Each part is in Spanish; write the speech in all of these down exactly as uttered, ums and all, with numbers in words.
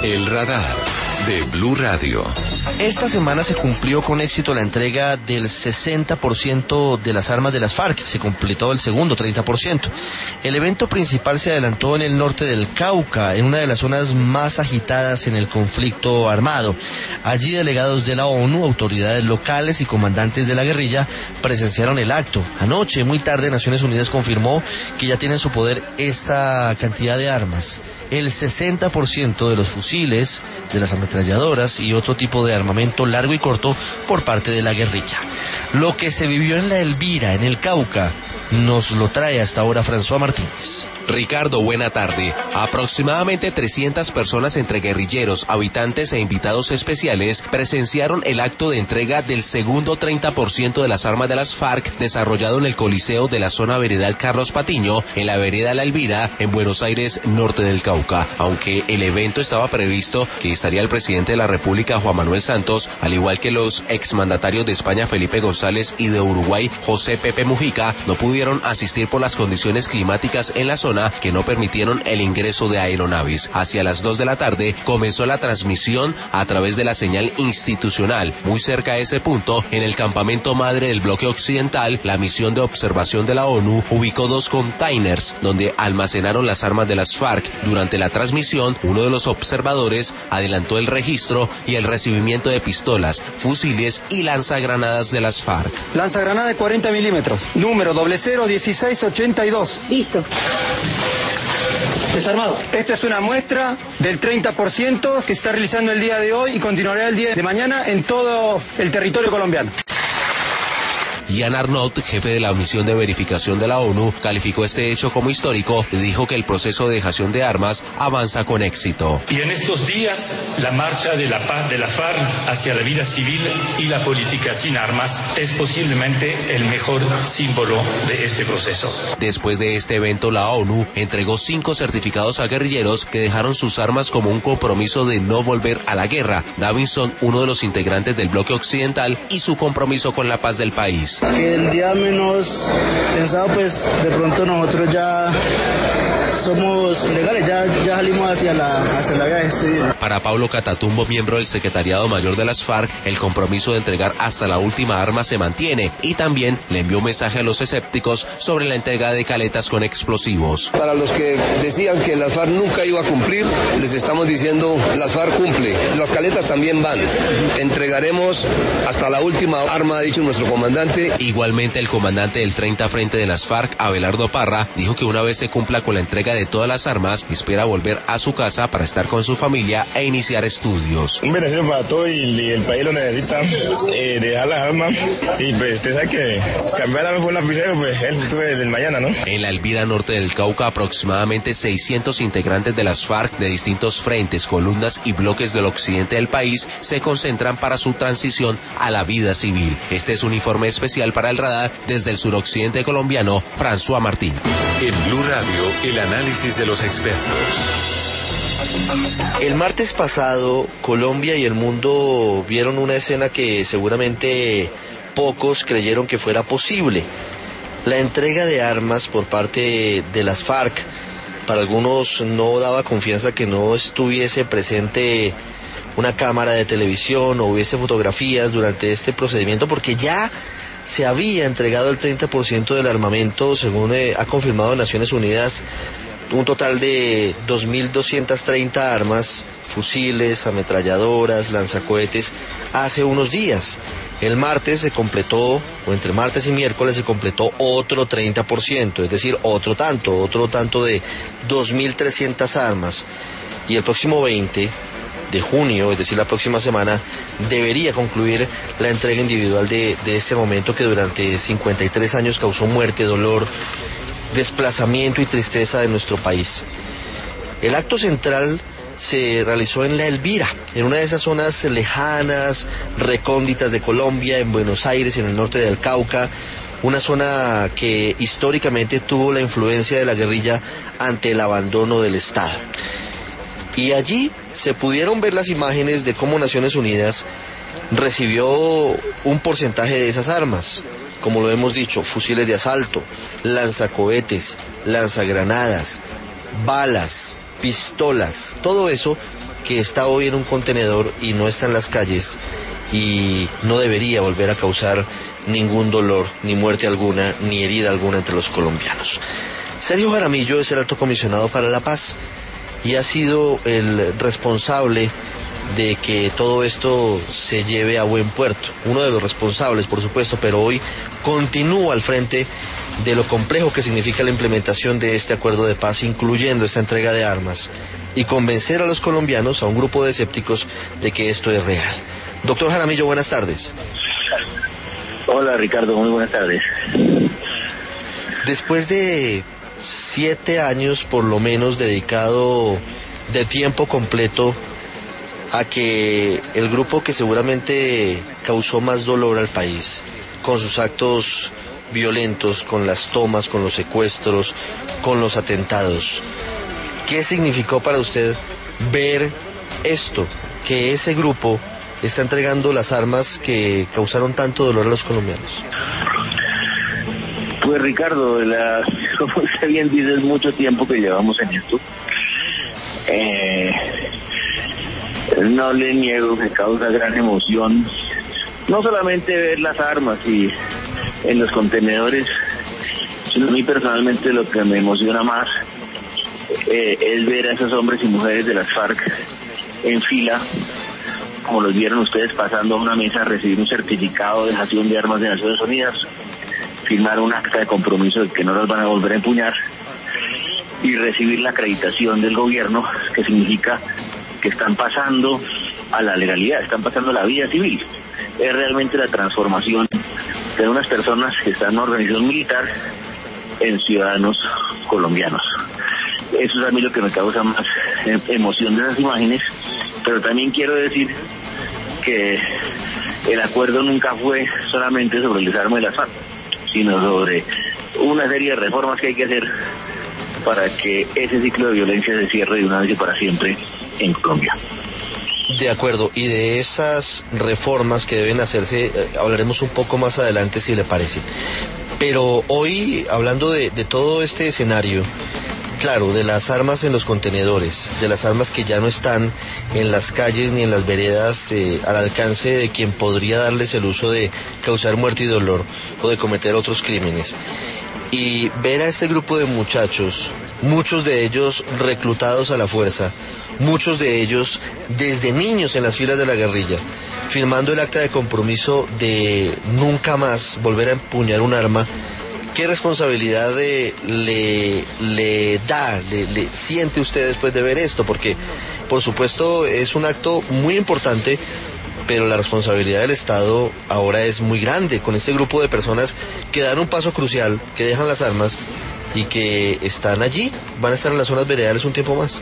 El radar de Blue Radio. Esta semana se cumplió con éxito la entrega del sesenta por ciento de las armas de las FARC, se completó el segundo treinta por ciento. El evento principal se adelantó en el norte del Cauca, en una de las zonas más agitadas en el conflicto armado. Allí delegados de la ONU, autoridades locales y comandantes de la guerrilla presenciaron el acto. Anoche, muy tarde, Naciones Unidas confirmó que ya tiene en su poder esa cantidad de armas, el sesenta por ciento de los fusiles, de las ametralladoras y otro tipo de armamento largo y corto por parte de la guerrilla. Lo que se vivió en la Elvira, en el Cauca, nos lo trae hasta ahora François Martínez. Ricardo, buena tarde. Aproximadamente trescientas personas entre guerrilleros, habitantes e invitados especiales presenciaron el acto de entrega del segundo treinta por ciento de las armas de las FARC desarrollado en el Coliseo de la zona veredal Carlos Patiño, en la vereda La Elvira, en Buenos Aires, norte del Cauca. Aunque el evento estaba previsto que estaría el presidente de la República, Juan Manuel Santos, al igual que los exmandatarios de España, Felipe González, y de Uruguay, José Pepe Mujica, no pudieron asistir por las condiciones climáticas en la zona que no permitieron el ingreso de aeronaves. Hacia las dos de la tarde comenzó la transmisión a través de la señal institucional. Muy cerca a ese punto, en el campamento madre del bloque occidental, la misión de observación de la ONU ubicó dos containers donde almacenaron las armas de las FARC. Durante la transmisión, uno de los observadores adelantó el registro y el recibimiento de pistolas, fusiles y lanzagranadas de las FARC. Lanzagranada de cuarenta milímetros, número doble cero dieciséis ochenta y dos. Listo. Desarmado. Esta es una muestra del treinta por ciento que se está realizando el día de hoy y continuará el día de mañana en todo el territorio colombiano. Jan Arnott, jefe de la misión de verificación de la ONU, calificó este hecho como histórico y dijo que el proceso de dejación de armas avanza con éxito. Y en estos días, la marcha de la paz de la FARC hacia la vida civil y la política sin armas es posiblemente el mejor símbolo de este proceso. Después de este evento, la ONU entregó cinco certificados a guerrilleros que dejaron sus armas como un compromiso de no volver a la guerra. Davinson, uno de los integrantes del bloque occidental, y su compromiso con la paz del país. El día menos pensado, pues de pronto nosotros ya somos legales, ya, ya salimos hacia la, hacia la guerra civil. Para Pablo Catatumbo, miembro del Secretariado Mayor de las FARC, el compromiso de entregar hasta la última arma se mantiene, y también le envió un mensaje a los escépticos sobre la entrega de caletas con explosivos. Para los que decían que las FARC nunca iba a cumplir, les estamos diciendo, las FARC cumple, las caletas también van. Entregaremos hasta la última arma, ha dicho nuestro comandante. Igualmente, el comandante del treinta Frente de las FARC, Abelardo Parra, dijo que una vez se cumpla con la entrega de todas las armas, espera volver a su casa para estar con su familia e iniciar estudios. Un beneficio para todo y, y el país lo necesita, eh, dejar las armas, y pues usted sabe que cambiar la fue un lapicero, pues es el futuro desde el mañana, ¿no? En la Elvira, norte del Cauca, aproximadamente seiscientos integrantes de las FARC de distintos frentes, columnas y bloques del occidente del país se concentran para su transición a la vida civil. Este es un informe especial para el radar desde el suroccidente colombiano, François Martín. En Blue Radio, el análisis de los expertos. El martes pasado, Colombia y el mundo vieron una escena que seguramente pocos creyeron que fuera posible. La entrega de armas por parte de las FARC. Para algunos no daba confianza que no estuviese presente una cámara de televisión o hubiese fotografías durante este procedimiento, porque ya se había entregado el treinta por ciento del armamento, según eh, ha confirmado Naciones Unidas, un total de dos mil doscientas treinta armas, fusiles, ametralladoras, lanzacohetes, hace unos días. El martes se completó, o entre martes y miércoles se completó otro treinta por ciento, es decir, otro tanto, otro tanto de dos mil trescientas armas. Y el próximo veinte de junio, es decir, la próxima semana, debería concluir la entrega individual de, de este momento que durante cincuenta y tres años causó muerte, dolor, desplazamiento y tristeza de nuestro país. El acto central se realizó en La Elvira, en una de esas zonas lejanas, recónditas de Colombia, en Buenos Aires, en el norte del Cauca, una zona que históricamente tuvo la influencia de la guerrilla ante el abandono del Estado. Y allí se pudieron ver las imágenes de cómo Naciones Unidas recibió un porcentaje de esas armas, como lo hemos dicho, fusiles de asalto, lanzacohetes, lanzagranadas, balas, pistolas, todo eso que está hoy en un contenedor y no está en las calles y no debería volver a causar ningún dolor, ni muerte alguna, ni herida alguna entre los colombianos. Sergio Jaramillo es el alto comisionado para la paz y ha sido el responsable de que todo esto se lleve a buen puerto. Uno de los responsables, por supuesto, pero hoy continúa al frente de lo complejo que significa la implementación de este acuerdo de paz, incluyendo esta entrega de armas, y convencer a los colombianos, a un grupo de escépticos, de que esto es real. Doctor Jaramillo, buenas tardes. Hola Ricardo, muy buenas tardes. Después de siete años por lo menos dedicado de tiempo completo a que el grupo que seguramente causó más dolor al país, con sus actos violentos, con las tomas, con los secuestros, con los atentados, ¿qué significó para usted ver esto, que ese grupo está entregando las armas que causaron tanto dolor a los colombianos? Pues Ricardo, la, como usted bien dice, es mucho tiempo que llevamos en esto. Eh, no le niego que causa gran emoción, no solamente ver las armas y en los contenedores, sino a mí personalmente lo que me emociona más eh, es ver a esos hombres y mujeres de las FARC en fila, como los vieron ustedes pasando a una mesa a recibir un certificado de dejación de armas de Naciones Unidas, firmar un acta de compromiso de que no las van a volver a empuñar y recibir la acreditación del gobierno, que significa que están pasando a la legalidad, están pasando a la vida civil. Es realmente la transformación de unas personas que están en una organización militar en ciudadanos colombianos. Eso es a mí lo que me causa más emoción de esas imágenes, pero también quiero decir que el acuerdo nunca fue solamente sobre el desarme de las FARC, sino sobre una serie de reformas que hay que hacer para que ese ciclo de violencia se cierre de una vez y para siempre en Colombia. De acuerdo, y de esas reformas que deben hacerse, eh, hablaremos un poco más adelante si le parece. Pero hoy, hablando de, de todo este escenario, claro, de las armas en los contenedores, de las armas que ya no están en las calles ni en las veredas eh, al alcance de quien podría darles el uso de causar muerte y dolor o de cometer otros crímenes. Y ver a este grupo de muchachos, muchos de ellos reclutados a la fuerza, muchos de ellos desde niños en las filas de la guerrilla, firmando el acta de compromiso de nunca más volver a empuñar un arma. ¿Qué responsabilidad de, le, le da, le, le siente usted después de ver esto? Porque, por supuesto, es un acto muy importante, pero la responsabilidad del Estado ahora es muy grande con este grupo de personas que dan un paso crucial, que dejan las armas y que están allí, van a estar en las zonas veredales un tiempo más.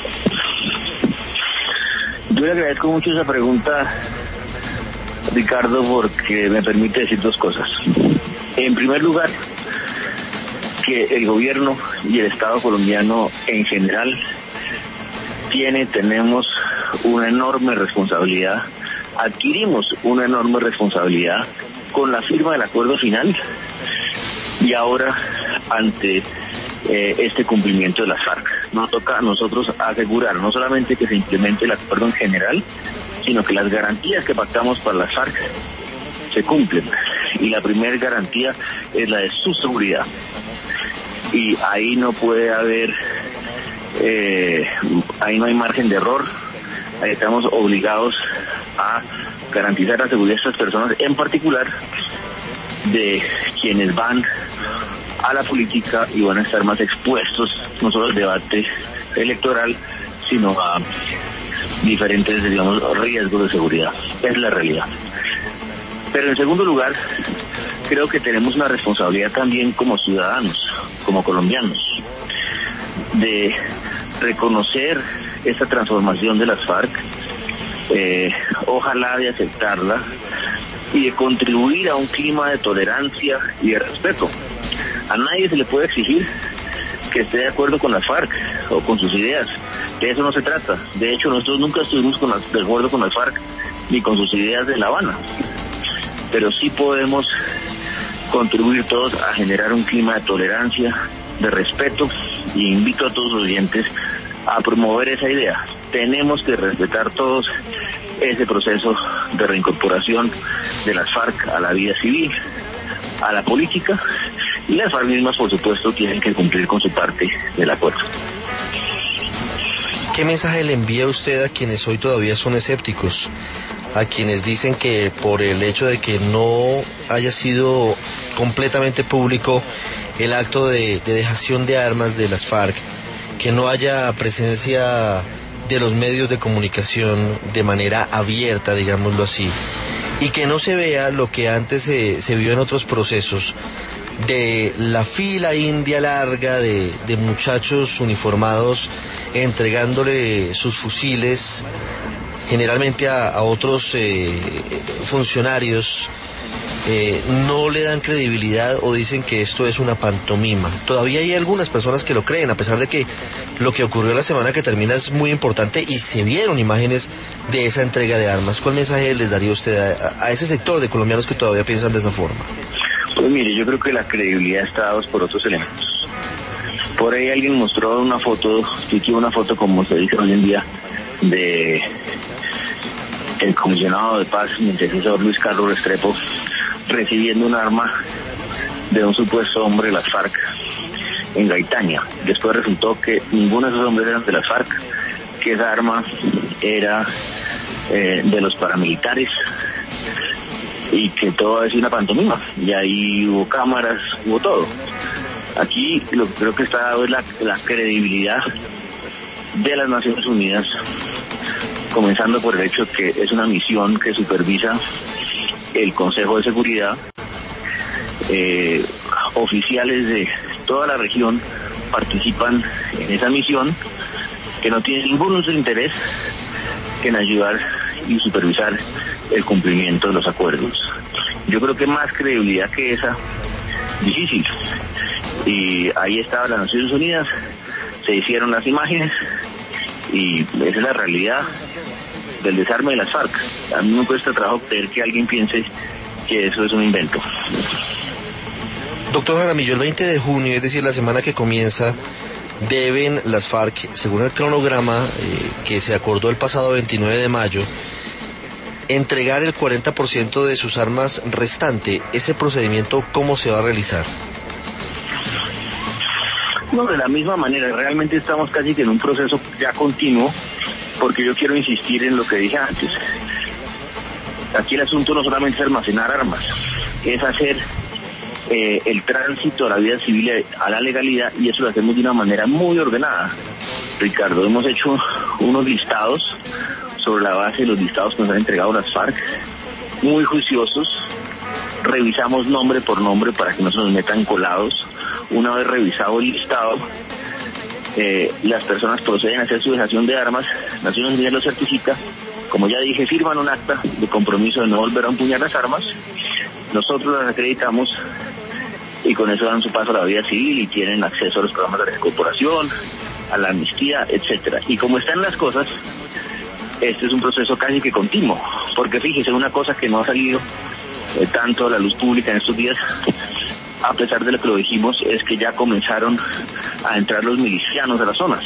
Yo le agradezco mucho esa pregunta, Ricardo, porque me permite decir dos cosas. En primer lugar, que el gobierno y el Estado colombiano en general tiene, tenemos una enorme responsabilidad, adquirimos una enorme responsabilidad con la firma del acuerdo final y ahora ante eh, este cumplimiento de las FARC. Nos toca a nosotros asegurar no solamente que se implemente el acuerdo en general, sino que las garantías que pactamos para las FARC se cumplen. Y la primera garantía es la de su seguridad. Y ahí no puede haber, eh, ahí no hay margen de error, ahí estamos obligados a garantizar la seguridad de estas personas, en particular de quienes van a la política y van a estar más expuestos no solo al debate electoral, sino a diferentes, digamos, riesgos de seguridad. Es la realidad. Pero en segundo lugar, creo que tenemos una responsabilidad también como ciudadanos, como colombianos, de reconocer esta transformación de las FARC, eh, ojalá de aceptarla y de contribuir a un clima de tolerancia y de respeto. A nadie se le puede exigir que esté de acuerdo con las FARC o con sus ideas. De eso no se trata. De hecho, nosotros nunca estuvimos con las, de acuerdo con las FARC ni con sus ideas de La Habana. Pero sí podemos contribuir todos a generar un clima de tolerancia, de respeto, y invito a todos los oyentes a promover esa idea, tenemos que respetar todos ese proceso de reincorporación de las FARC a la vida civil, a la política, y las FARC mismas, por supuesto, tienen que cumplir con su parte del acuerdo. ¿Qué mensaje le envía usted a quienes hoy todavía son escépticos? A quienes dicen que por el hecho de que no haya sido completamente público el acto de, de dejación de armas de las FARC, que no haya presencia de los medios de comunicación de manera abierta, digámoslo así, y que no se vea lo que antes se, se vio en otros procesos, de la fila india larga de, de muchachos uniformados entregándole sus fusiles generalmente a, a otros eh, funcionarios, eh, no le dan credibilidad o dicen que esto es una pantomima. Todavía hay algunas personas que lo creen, a pesar de que lo que ocurrió la semana que termina es muy importante y se vieron imágenes de esa entrega de armas. ¿Cuál mensaje les daría usted a, a ese sector de colombianos que todavía piensan de esa forma? Pues mire, yo creo que la credibilidad está dada por otros elementos. Por ahí alguien mostró una foto, tuiteó una foto, como se dice hoy en día, de el comisionado de paz, mi antecesor Luis Carlos Restrepo, recibiendo un arma de un supuesto hombre de las FARC en Gaitania. Después resultó que ninguno de esos hombres eran de las FARC, que esa arma era eh, de los paramilitares, y que todo es una pantomima, y ahí hubo cámaras, hubo todo. Aquí lo que creo que está dado es la, la credibilidad de las Naciones Unidas, comenzando por el hecho que es una misión que supervisa el Consejo de Seguridad. Eh, oficiales de toda la región participan en esa misión, que no tiene ningún otro interés que en ayudar y supervisar el cumplimiento de los acuerdos. Yo creo que más credibilidad que esa, difícil. Y ahí estaban las Naciones Unidas, se hicieron las imágenes, y esa es la realidad del desarme de las FARC. A mí me cuesta trabajo creer que alguien piense que eso es un invento. Doctor Jaramillo, el veinte de junio, es decir, la semana que comienza, deben las FARC, según el cronograma eh, que se acordó el pasado veintinueve de mayo, entregar el cuarenta por ciento de sus armas restante. ¿Ese procedimiento cómo se va a realizar? No, de la misma manera, realmente estamos casi que en un proceso ya continuo, porque yo quiero insistir en lo que dije antes. Aquí el asunto no solamente es almacenar armas, es hacer eh, el tránsito a la vida civil, a la legalidad, y eso lo hacemos de una manera muy ordenada. Ricardo, hemos hecho unos listados sobre la base de los listados que nos han entregado las FARC, muy juiciosos. Revisamos nombre por nombre para que no se nos metan colados. Una vez revisado el listado, eh, las personas proceden a hacer su dejación de armas, Naciones Unidas lo certifica, como ya dije, firman un acta de compromiso de no volver a empuñar las armas, nosotros las acreditamos y con eso dan su paso a la vida civil y tienen acceso a los programas de reincorporación, a la amnistía, etcétera. Y como están las cosas, este es un proceso casi que continuo, porque fíjese, una cosa que no ha salido eh, tanto a la luz pública en estos días, a pesar de lo que lo dijimos, es que ya comenzaron a entrar los milicianos a las zonas.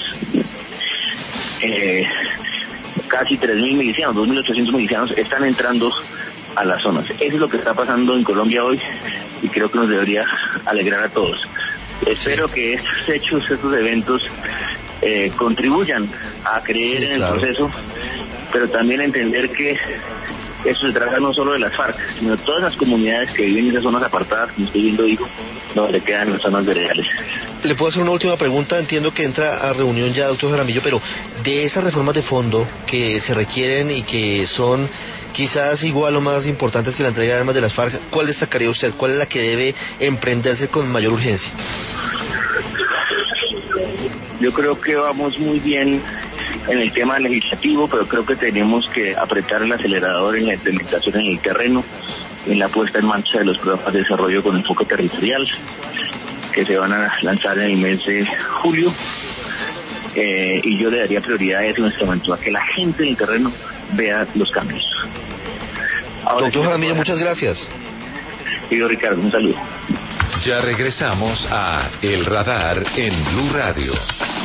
Eh, casi tres mil milicianos, dos mil ochocientos milicianos están entrando a las zonas. Eso es lo que está pasando en Colombia hoy y creo que nos debería alegrar a todos. Espero que estos hechos, estos eventos eh, contribuyan a creer sí, en el claro. proceso, pero también a entender que eso se trata no solo de las FARC, sino de todas las comunidades que viven en esas zonas apartadas, como estoy viendo, digo, donde quedan las zonas veredales. Le puedo hacer una última pregunta, entiendo que entra a reunión ya, doctor Jaramillo, pero de esas reformas de fondo que se requieren y que son quizás igual o más importantes que la entrega de armas de las FARC, ¿cuál destacaría usted? ¿Cuál es la que debe emprenderse con mayor urgencia? Yo creo que vamos muy bien en el tema legislativo, pero creo que tenemos que apretar el acelerador en la implementación en el terreno, en la puesta en marcha de los programas de desarrollo con enfoque territorial, que se van a lanzar en el mes de julio, eh, y yo le daría prioridad a eso en este momento, a que la gente en el terreno vea los cambios. Ahora, doctor Jaramillo, muchas gracias. Y yo, Ricardo, un saludo. Ya regresamos a El Radar en Blue Radio.